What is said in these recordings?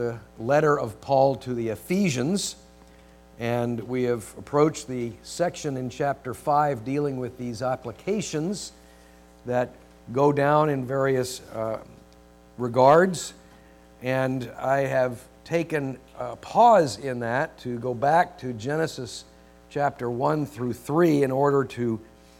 The letter of Paul to the Ephesians, and we have approached the section in chapter 5 dealing with these applications that go down in various regards, and I have taken a pause in that to go back to Genesis chapter 1 through 3 in order to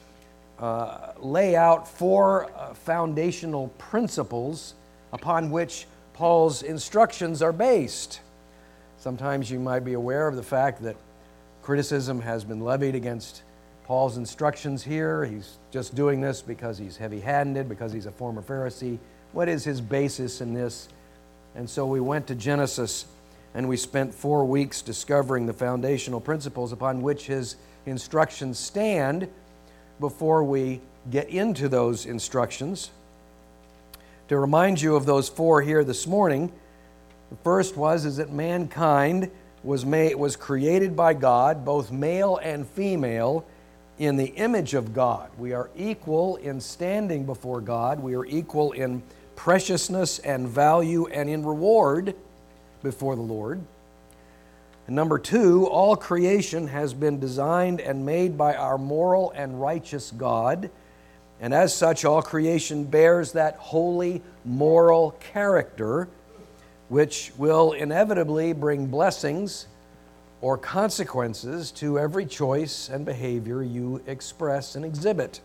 lay out four foundational principles upon which Paul's instructions are based. Sometimes you might be aware of the fact that criticism has been levied against Paul's instructions here. He's just doing this because he's heavy-handed, because he's a former Pharisee. What is his basis in this? And so we went to Genesis and we spent 4 weeks discovering the foundational principles upon which his instructions stand before we get into those instructions. To remind you of those four here this morning, the first is that mankind was created by God, both male and female, in the image of God. We are equal in standing before God. We are equal in preciousness and value and in reward before the Lord. And number two, all creation has been designed and made by our moral and righteous God. And as such, all creation bears that holy, moral character, which will inevitably bring blessings or consequences to every choice and behavior you express and exhibit.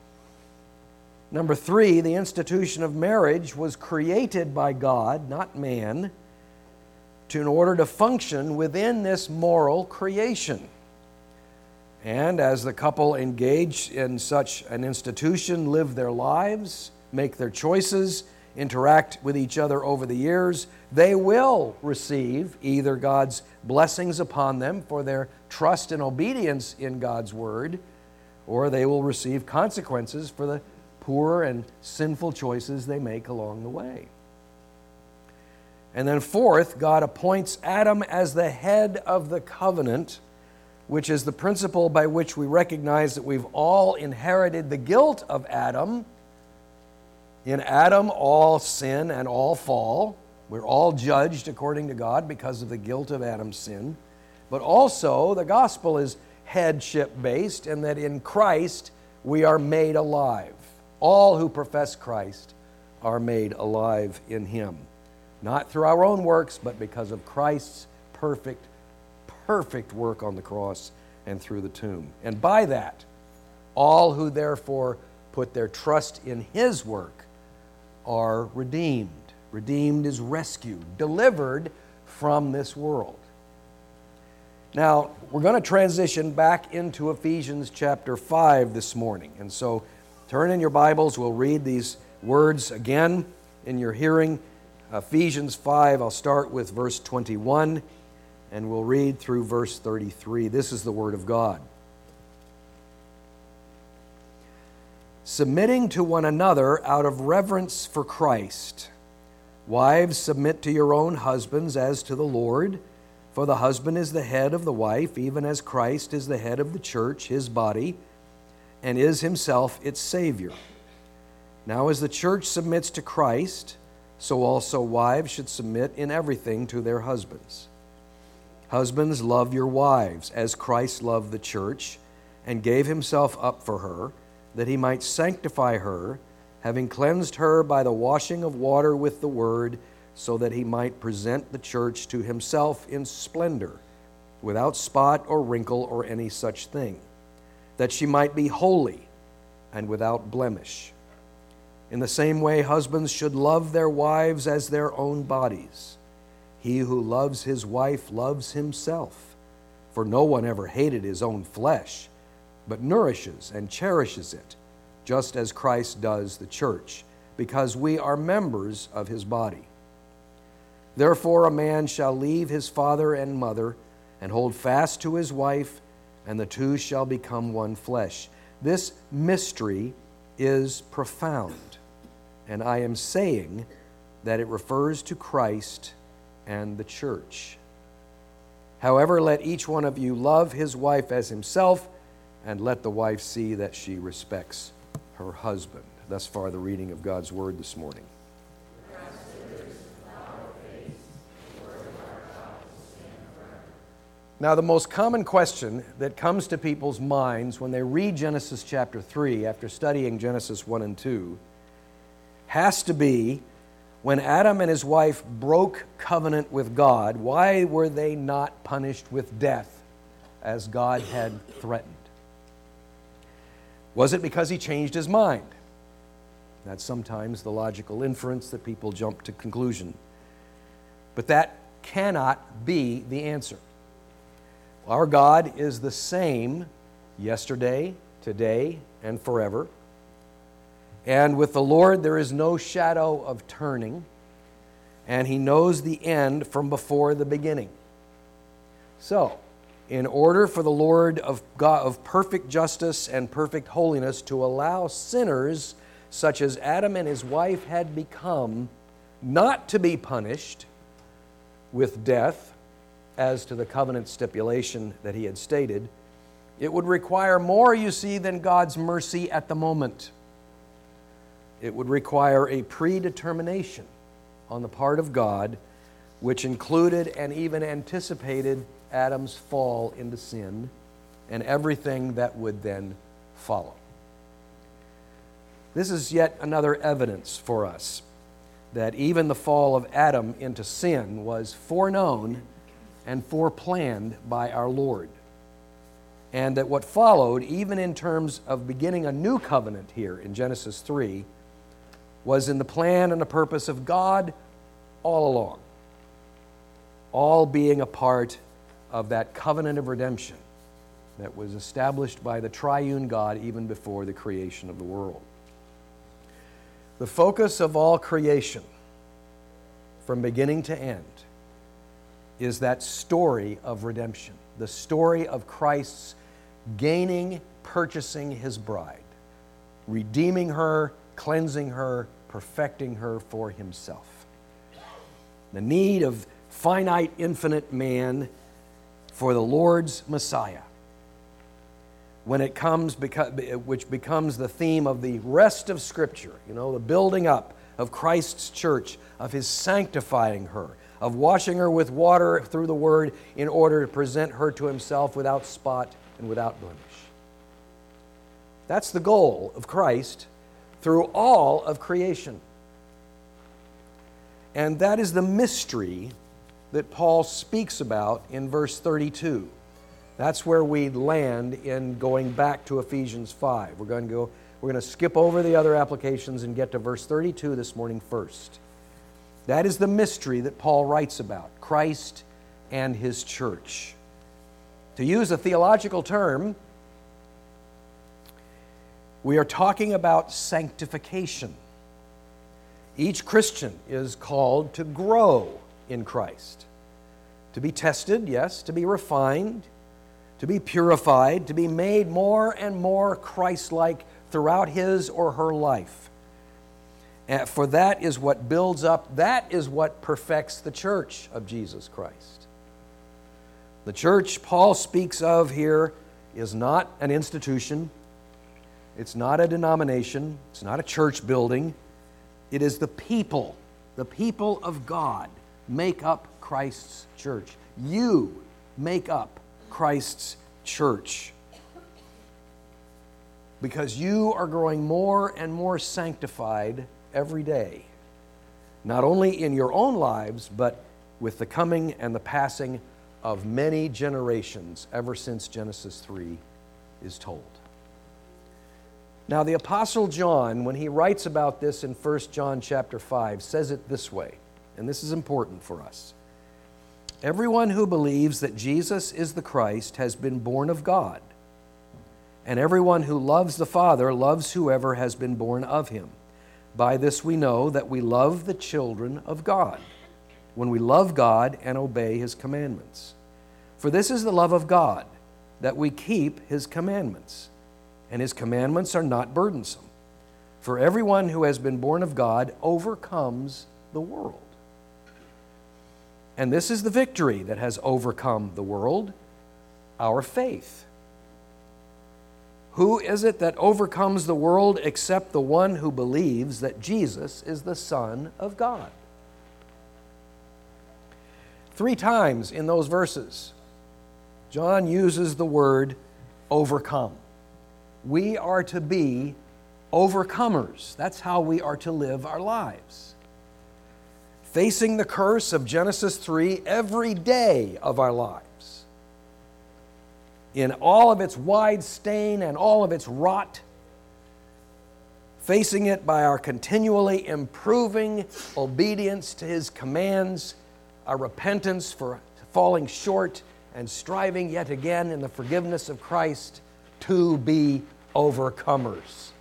Number three, the institution of marriage was created by God, not man, in order to function within this moral creation. And as the couple engage in such an institution, live their lives, make their choices, interact with each other over the years, they will receive either God's blessings upon them for their trust and obedience in God's Word, or they will receive consequences for the poor and sinful choices they make along the way. And then fourth, God appoints Adam as the head of the covenant, which is the principle by which we recognize that we've all inherited the guilt of Adam. In Adam, all sin and all fall. We're all judged according to God because of the guilt of Adam's sin. But also, the gospel is headship-based, and that in Christ we are made alive. All who profess Christ are made alive in Him. Not through our own works, but because of Christ's perfect work on the cross and through the tomb. And by that, all who therefore put their trust in His work are redeemed. Redeemed is rescued, delivered from this world. Now, we're going to transition back into Ephesians chapter 5 this morning. And so, turn in your Bibles. We'll read these words again in your hearing. Ephesians 5, I'll start with verse 21. And we'll read through verse 33. This is the Word of God. Submitting to one another out of reverence for Christ. Wives, submit to your own husbands as to the Lord. For the husband is the head of the wife, even as Christ is the head of the church, His body, and is Himself its Savior. Now as the church submits to Christ, so also wives should submit in everything to their husbands. Husbands, love your wives, as Christ loved the church, and gave Himself up for her, that He might sanctify her, having cleansed her by the washing of water with the word, so that He might present the church to Himself in splendor, without spot or wrinkle or any such thing, that she might be holy and without blemish. In the same way, husbands should love their wives as their own bodies. He who loves his wife loves himself, for no one ever hated his own flesh, but nourishes and cherishes it, just as Christ does the church, because we are members of His body. Therefore a man shall leave his father and mother, and hold fast to his wife, and the two shall become one flesh. This mystery is profound, and I am saying that it refers to Christ and the church. However, let each one of you love his wife as himself, and let the wife see that she respects her husband. Thus far, the reading of God's Word this morning. Now, the most common question that comes to people's minds when they read Genesis chapter 3 after studying Genesis 1 and 2 has to be, when Adam and his wife broke covenant with God, why were they not punished with death as God had threatened? Was it because he changed his mind? That's sometimes the logical inference that people jump to conclusion. But that cannot be the answer. Our God is the same yesterday, today, and forever. And with the Lord there is no shadow of turning, and He knows the end from before the beginning. So, in order for the Lord of God, of perfect justice and perfect holiness to allow sinners such as Adam and his wife had become not to be punished with death, as to the covenant stipulation that He had stated, it would require more, you see, than God's mercy at the moment. It would require a predetermination on the part of God, which included and even anticipated Adam's fall into sin and everything that would then follow. This is yet another evidence for us that even the fall of Adam into sin was foreknown and foreplanned by our Lord. And that what followed, even in terms of beginning a new covenant here in Genesis 3, was in the plan and the purpose of God all along. All being a part of that covenant of redemption that was established by the triune God even before the creation of the world. The focus of all creation, from beginning to end, is that story of redemption, the story of Christ's gaining, purchasing His bride, redeeming her, cleansing her, perfecting her for Himself. The need of finite, infinite man for the Lord's Messiah, when it comes, which becomes the theme of the rest of Scripture, the building up of Christ's church, of His sanctifying her, of washing her with water through the Word in order to present her to Himself without spot and without blemish. That's the goal of Christ through all of creation. And that is the mystery that Paul speaks about in verse 32. That's where we land in going back to Ephesians 5. We're going to skip over the other applications and get to verse 32 this morning first. That is the mystery that Paul writes about, Christ and His church. To use a theological term, we are talking about sanctification. Each Christian is called to grow in Christ, to be tested, yes, to be refined, to be purified, to be made more and more Christ-like throughout his or her life. For that is what builds up, that is what perfects the church of Jesus Christ. The church Paul speaks of here is not an institution, it's not a denomination, it's not a church building. It is the people of God make up Christ's church. You make up Christ's church. Because you are growing more and more sanctified every day, not only in your own lives, but with the coming and the passing of many generations ever since Genesis 3 is told. Now, the Apostle John, when he writes about this in 1 John chapter 5, says it this way, and this is important for us. Everyone who believes that Jesus is the Christ has been born of God, and everyone who loves the Father loves whoever has been born of Him. By this we know that we love the children of God, when we love God and obey His commandments. For this is the love of God, that we keep His commandments. And His commandments are not burdensome. For everyone who has been born of God overcomes the world. And this is the victory that has overcome the world, our faith. Who is it that overcomes the world except the one who believes that Jesus is the Son of God? 3 times in those verses, John uses the word overcome. We are to be overcomers. That's how we are to live our lives. Facing the curse of Genesis 3 every day of our lives. In all of its wide stain and all of its rot. Facing it by our continually improving obedience to His commands, our repentance for falling short, and striving yet again in the forgiveness of Christ to be overcomers.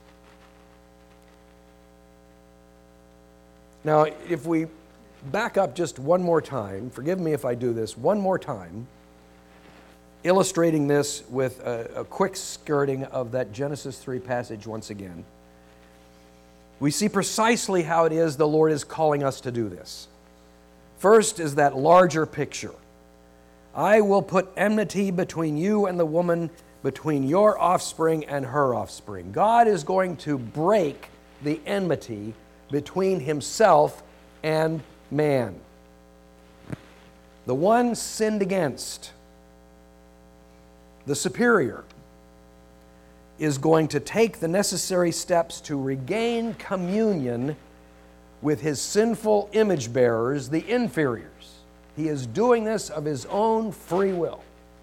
Now, if we back up just one more time, forgive me if I do this, one more time, illustrating this with a quick skirting of that Genesis 3 passage once again, we see precisely how it is the Lord is calling us to do this. First is that larger picture. I will put enmity between you and the woman, between your offspring and her offspring. God is going to break the enmity between Himself and man. The one sinned against, the superior, is going to take the necessary steps to regain communion with his sinful image bearers, the inferiors. He is doing this of his own free will.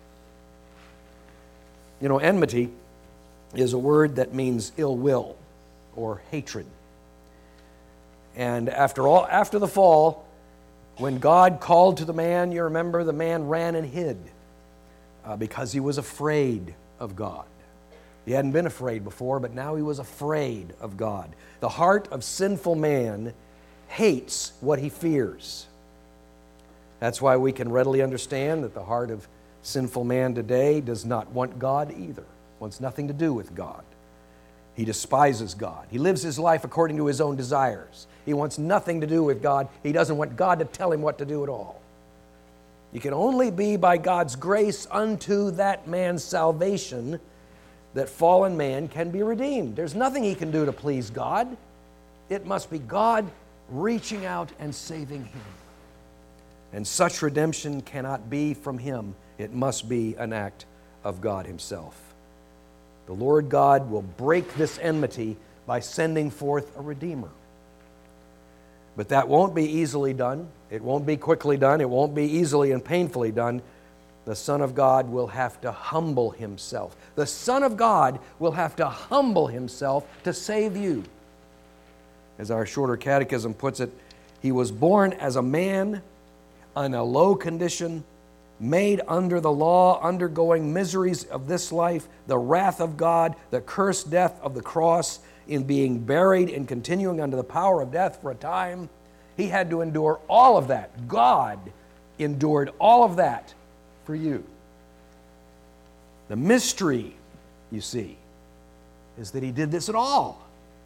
You know, enmity is a word that means ill will or hatred. And after the fall, when God called to the man, you remember the man ran and hid because he was afraid of God. He hadn't been afraid before, but now he was afraid of God. The heart of sinful man hates what he fears. That's why we can readily understand that the heart of sinful man today does not want God either, wants nothing to do with God. He despises God. He lives his life according to his own desires. He wants nothing to do with God. He doesn't want God to tell him what to do at all. You can only be by God's grace unto that man's salvation that fallen man can be redeemed. There's nothing he can do to please God. It must be God reaching out and saving him. And such redemption cannot be from him. It must be an act of God Himself. The Lord God will break this enmity by sending forth a Redeemer. But that won't be easily done. It won't be quickly done. It won't be easily and painfully done. The Son of God will have to humble Himself. The Son of God will have to humble Himself to save you. As our shorter catechism puts it, He was born as a man in a low condition, made under the law, undergoing miseries of this life, the wrath of God, the cursed death of the cross, in being buried and continuing under the power of death for a time. He had to endure all of that. God endured all of that for you. The mystery, you see, is that He did this at all.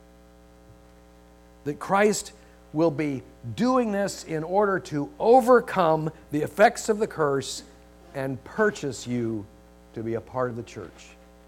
That Christ will be doing this in order to overcome the effects of the curse and purchase you to be a part of the church.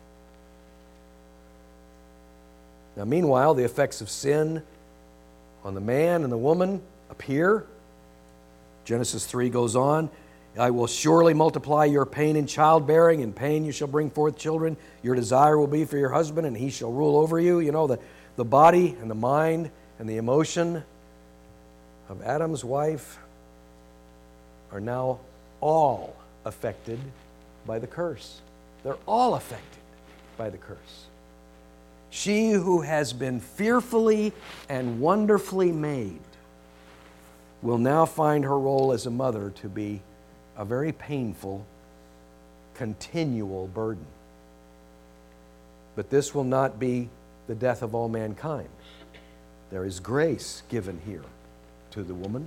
Now, meanwhile, the effects of sin on the man and the woman appear. Genesis 3 goes on, I will surely multiply your pain in childbearing. In pain you shall bring forth children. Your desire will be for your husband, and he shall rule over you. You know, the body and the mind and the emotion of Adam's wife are now all affected by the curse. They're all affected by the curse. She who has been fearfully and wonderfully made will now find her role as a mother to be a very painful, continual burden. But this will not be the death of all mankind. There is grace given here to the woman.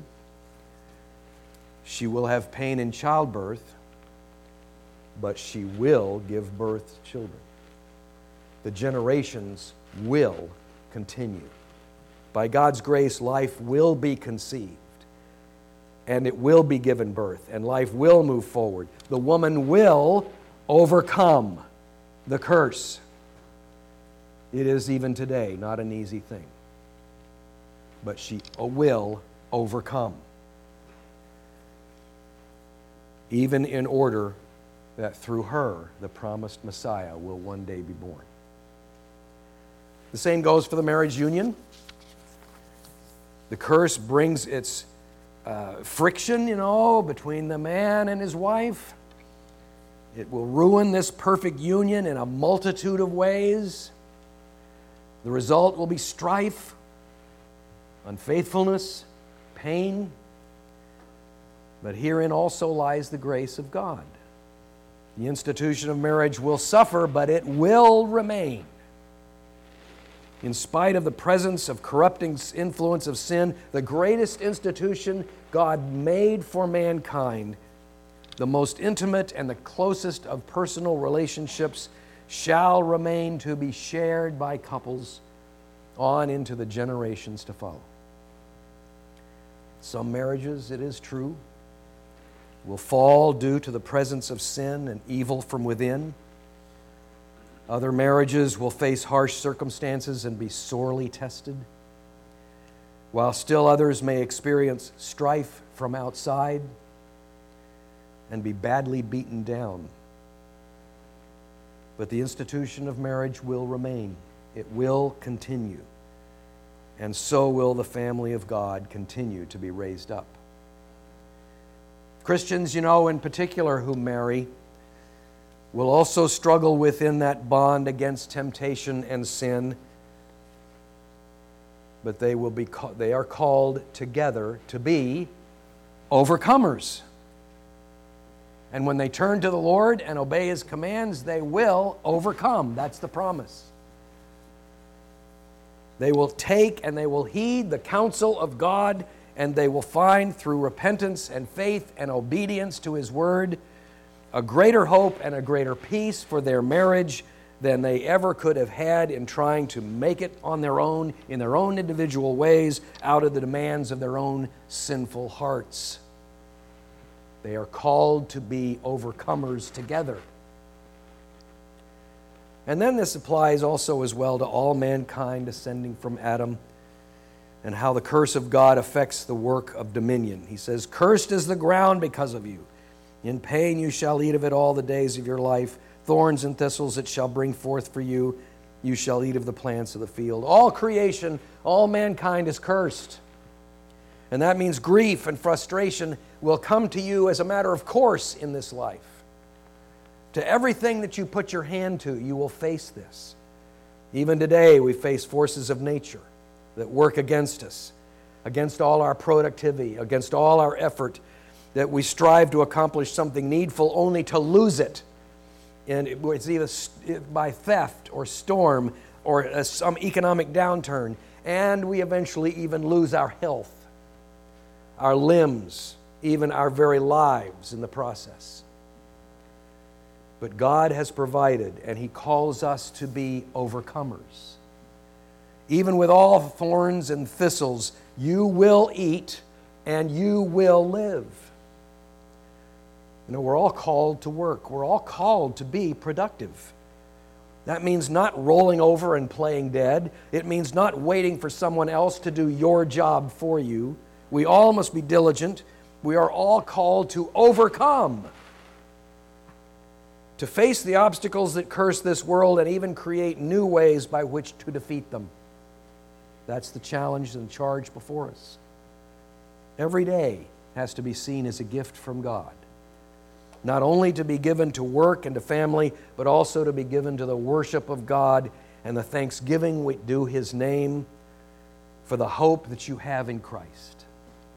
She will have pain in childbirth, but she will give birth to children. The generations will continue. By God's grace, life will be conceived, and it will be given birth, and life will move forward. The woman will overcome the curse. It is even today not an easy thing, but she will overcome, even in order that through her, the promised Messiah will one day be born. The same goes for the marriage union. The curse brings its friction, between the man and his wife. It will ruin this perfect union in a multitude of ways. The result will be strife, unfaithfulness, pain. But herein also lies the grace of God. The institution of marriage will suffer, but it will remain. In spite of the presence of corrupting influence of sin, the greatest institution God made for mankind, the most intimate and the closest of personal relationships, shall remain to be shared by couples on into the generations to follow. Some marriages, it is true, will fall due to the presence of sin and evil from within. Other marriages will face harsh circumstances and be sorely tested, while still others may experience strife from outside and be badly beaten down. But the institution of marriage will remain. It will continue. And so will the family of God continue to be raised up. Christians, in particular who marry, will also struggle within that bond against temptation and sin. But they are called together to be overcomers. And when they turn to the Lord and obey His commands, they will overcome. That's the promise. They will take and they will heed the counsel of God, and they will find through repentance and faith and obedience to His Word a greater hope and a greater peace for their marriage than they ever could have had in trying to make it on their own, in their own individual ways, out of the demands of their own sinful hearts. They are called to be overcomers together. And then this applies also as well to all mankind descending from Adam, and how the curse of God affects the work of dominion. He says, "Cursed is the ground because of you. In pain you shall eat of it all the days of your life. Thorns and thistles it shall bring forth for you. You shall eat of the plants of the field." All creation, all mankind is cursed. And that means grief and frustration will come to you as a matter of course in this life. To everything that you put your hand to, you will face this. Even today, we face forces of nature that work against us, against all our productivity, against all our effort, that we strive to accomplish something needful only to lose it. And it's either by theft or storm or some economic downturn. And we eventually even lose our health, our limbs, even our very lives in the process. But God has provided, and He calls us to be overcomers. Even with all thorns and thistles, you will eat and you will live. We're all called to work. We're all called to be productive. That means not rolling over and playing dead. It means not waiting for someone else to do your job for you. We all must be diligent. We are all called to overcome, to face the obstacles that curse this world and even create new ways by which to defeat them. That's the challenge and charge before us. Every day has to be seen as a gift from God. Not only to be given to work and to family, but also to be given to the worship of God and the thanksgiving we do His name for the hope that you have in Christ.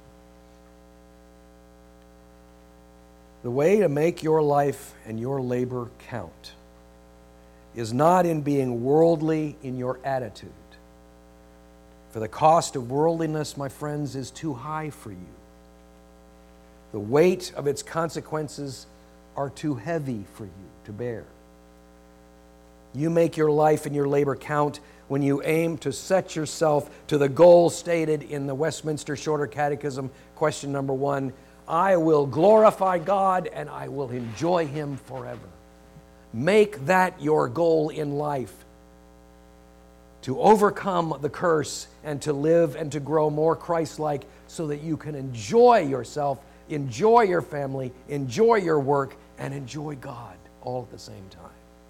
The way to make your life and your labor count is not in being worldly in your attitude. For the cost of worldliness, my friends, is too high for you. The weight of its consequences are too heavy for you to bear. You make your life and your labor count when you aim to set yourself to the goal stated in the Westminster Shorter Catechism, question number 1, I will glorify God and I will enjoy Him forever. Make that your goal in life, to overcome the curse and to live and to grow more Christ-like so that you can enjoy yourself enjoy your family, enjoy your work, and enjoy God all at the same time.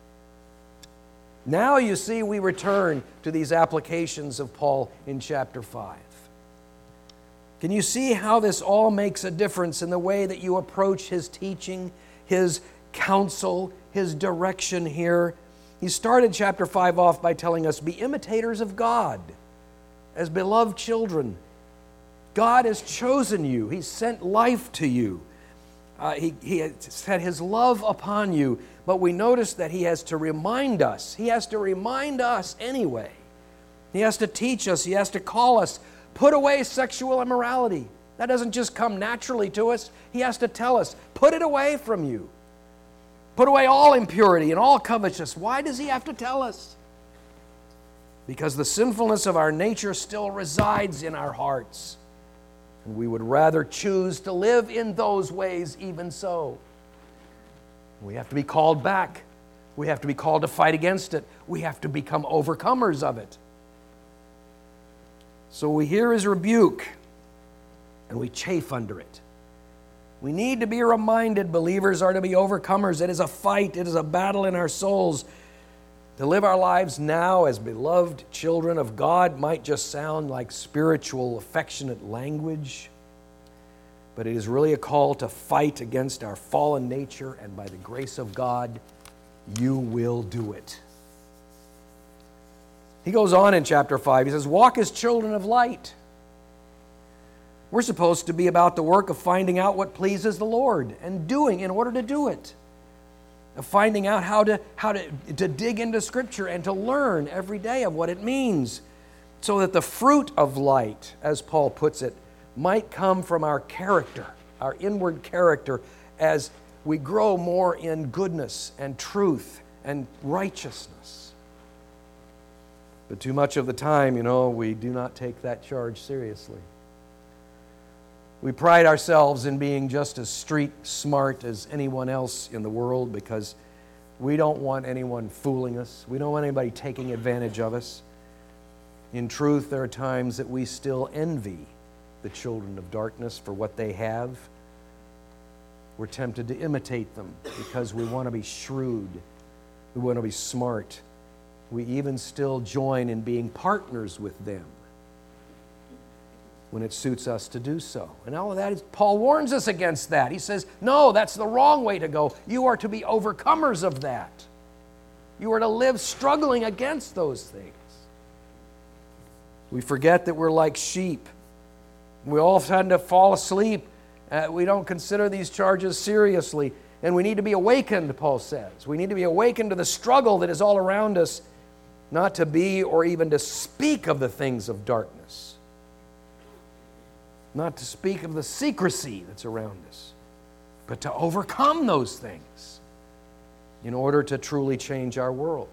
Now you see we return to these applications of Paul in chapter 5. Can you see how this all makes a difference in the way that you approach his teaching, his counsel, his direction here? He started chapter 5 off by telling us, be imitators of God as beloved children. God has chosen you. He's sent life to you. He has set His love upon you. But we notice that He has to remind us. He has to remind us anyway. He has to teach us. He has to call us. Put away sexual immorality. That doesn't just come naturally to us. He has to tell us, put it away from you. Put away all impurity and all covetousness. Why does He have to tell us? Because the sinfulness of our nature still resides in our hearts. And we would rather choose to live in those ways even so. We have to be called back. We have to be called to fight against it. We have to become overcomers of it. So we hear His rebuke, and we chafe under it. We need to be reminded believers are to be overcomers. It is a fight. It is a battle in our souls. To live our lives now as beloved children of God might just sound like spiritual, affectionate language, but it is really a call to fight against our fallen nature, and by the grace of God, you will do it. He goes on in chapter 5. He says, walk as children of light. We're supposed to be about the work of finding out what pleases the Lord and doing in order to do it. Of finding out how to dig into Scripture and to learn every day of what it means, so that the fruit of light, as Paul puts it, might come from our character, our inward character, as we grow more in goodness and truth and righteousness. But too much of the time, we do not take that charge seriously. We pride ourselves in being just as street smart as anyone else in the world because we don't want anyone fooling us. We don't want anybody taking advantage of us. In truth, there are times that we still envy the children of darkness for what they have. We're tempted to imitate them because we want to be shrewd. We want to be smart. We even still join in being partners with them when it suits us to do so. And all of that is, Paul warns us against that. He says, no, that's the wrong way to go. You are to be overcomers of that. You are to live struggling against those things. We forget that we're like sheep. We all tend to fall asleep. We don't consider these charges seriously. And we need to be awakened, Paul says. We need to be awakened to the struggle that is all around us, not to be or even to speak of the things of darkness. Not to speak of the secrecy that's around us, but to overcome those things in order to truly change our world.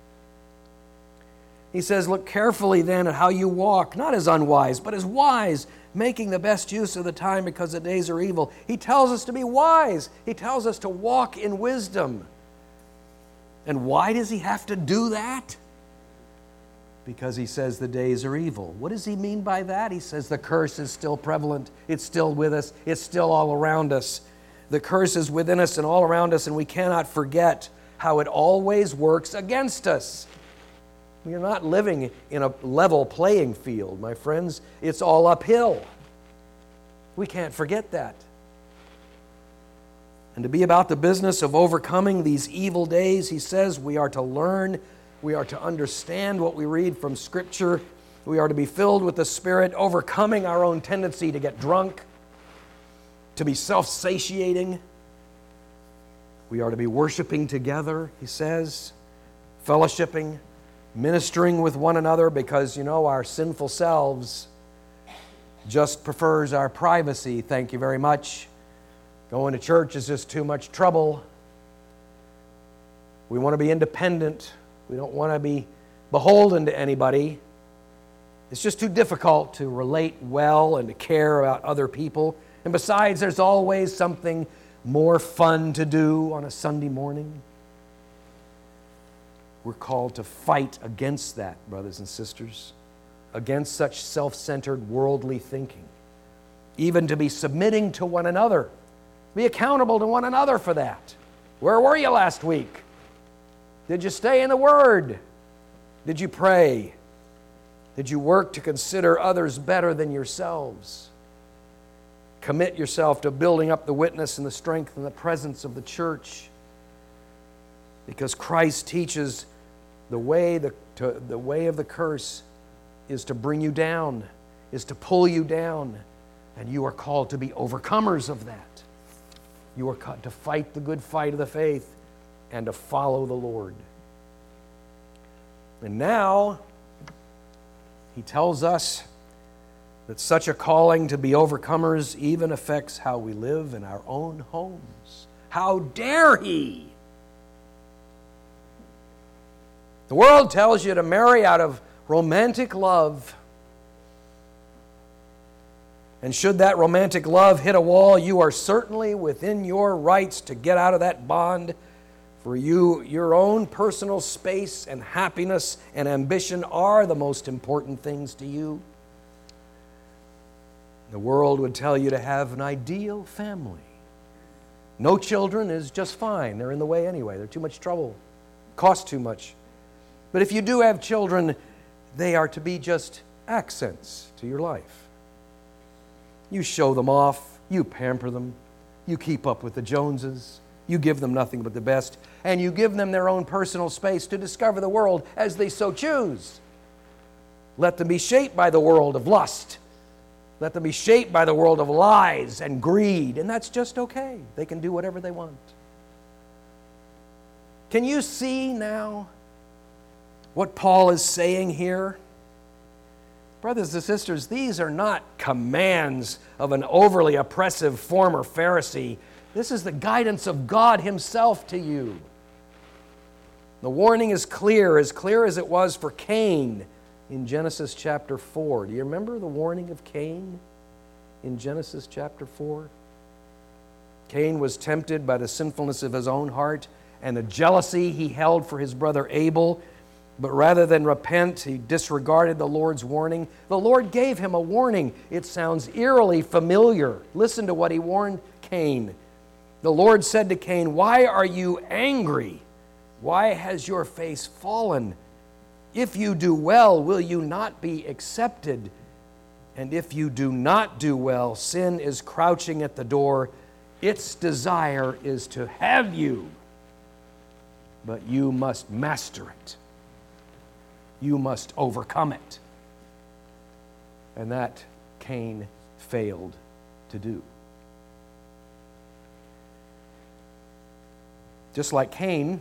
He says, look carefully then at how you walk, not as unwise, but as wise, making the best use of the time because the days are evil. He tells us to be wise. He tells us to walk in wisdom. And why does he have to do that? Because he says the days are evil. What does he mean by that? He says the curse is still prevalent. It's still with us. It's still all around us. The curse is within us and all around us, and we cannot forget how it always works against us. We are not living in a level playing field, my friends. It's all uphill. We can't forget that. And to be about the business of overcoming these evil days, he says we are to learn. We are to understand what we read from Scripture. We are to be filled with the Spirit, overcoming our own tendency to get drunk, to be self-satiating. We are to be worshiping together, he says, fellowshipping, ministering with one another, because, our sinful selves just prefers our privacy. Thank you very much. Going to church is just too much trouble. We want to be independent. We don't want to be beholden to anybody. It's just too difficult to relate well and to care about other people. And besides, there's always something more fun to do on a Sunday morning. We're called to fight against that, brothers and sisters, against such self-centered worldly thinking. even to be submitting to one another. Be accountable to one another for that. Where were you last week? Did you stay in the Word? Did you pray? Did you work to consider others better than yourselves? Commit yourself to building up the witness and the strength and the presence of the church. Because Christ teaches the way of the curse is to bring you down, is to pull you down. And you are called to be overcomers of that. You are called to fight the good fight of the faith and to follow the Lord. And now, he tells us that such a calling to be overcomers even affects how we live in our own homes. How dare he? The world tells you to marry out of romantic love. And should that romantic love hit a wall, you are certainly within your rights to get out of that bond. For you, your own personal space and happiness and ambition are the most important things to you. The world would tell you to have an ideal family. No children is just fine. They're in the way anyway. They're too much trouble. Cost too much. But if you do have children, they are to be just accents to your life. You show them off, you pamper them, you keep up with the Joneses, you give them nothing but the best, and you give them their own personal space to discover the world as they so choose. Let them be shaped by the world of lust. Let them be shaped by the world of lies and greed, and that's just okay. They can do whatever they want. Can you see now what Paul is saying here? Brothers and sisters, these are not commands of an overly oppressive former Pharisee. This is the guidance of God Himself to you. The warning is clear as it was for Cain in Genesis chapter 4. Do you remember the warning of Cain in Genesis chapter 4? Cain was tempted by the sinfulness of his own heart and the jealousy he held for his brother Abel. But rather than repent, he disregarded the Lord's warning. The Lord gave him a warning. It sounds eerily familiar. Listen to what He warned Cain. The Lord said to Cain, "Why are you angry? Why has your face fallen? If you do well, will you not be accepted? And if you do not do well, sin is crouching at the door. Its desire is to have you, but you must master it. You must overcome it." And that Cain failed to do. Just like Cain,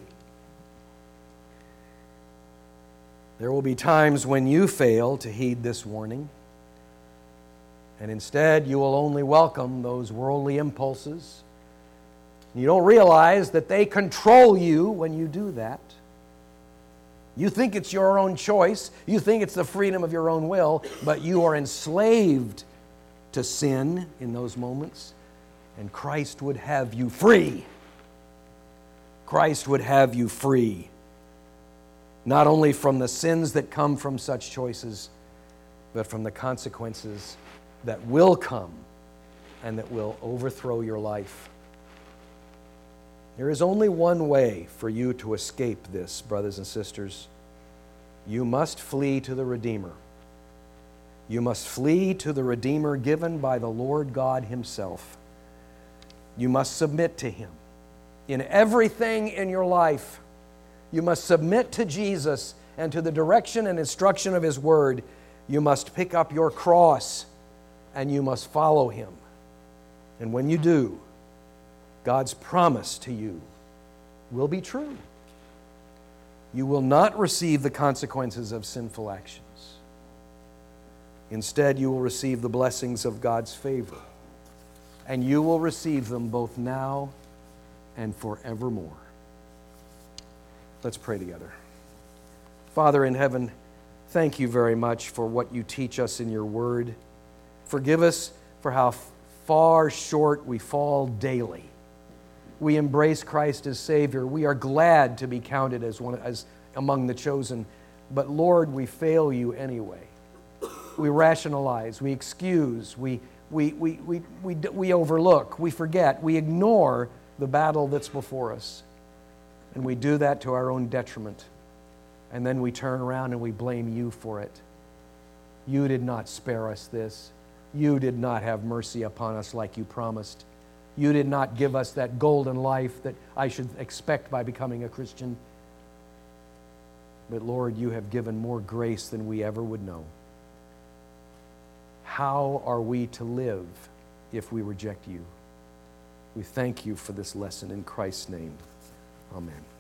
there will be times when you fail to heed this warning, and instead you will only welcome those worldly impulses. You don't realize that they control you when you do that. You think it's your own choice. You think it's the freedom of your own will, but you are enslaved to sin in those moments, and Christ would have you free. Christ would have you free, not only from the sins that come from such choices, but from the consequences that will come and that will overthrow your life. There is only one way for you to escape this, brothers and sisters. You must flee to the Redeemer. You must flee to the Redeemer given by the Lord God Himself. You must submit to Him. In everything in your life, you must submit to Jesus and to the direction and instruction of His Word. You must pick up your cross and you must follow Him. And when you do, God's promise to you will be true. You will not receive the consequences of sinful actions. Instead, you will receive the blessings of God's favor, and you will receive them both now and forevermore. Let's pray together. Father in heaven, thank you very much for what you teach us in your word. Forgive us for how far short we fall daily. We embrace Christ as Savior. We are glad to be counted as among the chosen. But Lord, we fail you anyway. We rationalize, we excuse, we we overlook, we forget, we ignore the battle that's before us. And we do that to our own detriment. And then we turn around and we blame you for it. You did not spare us this. You did not have mercy upon us like you promised. You did not give us that golden life that I should expect by becoming a Christian. But Lord, you have given more grace than we ever would know. How are we to live if we reject you? We thank you for this lesson in Christ's name. Amen.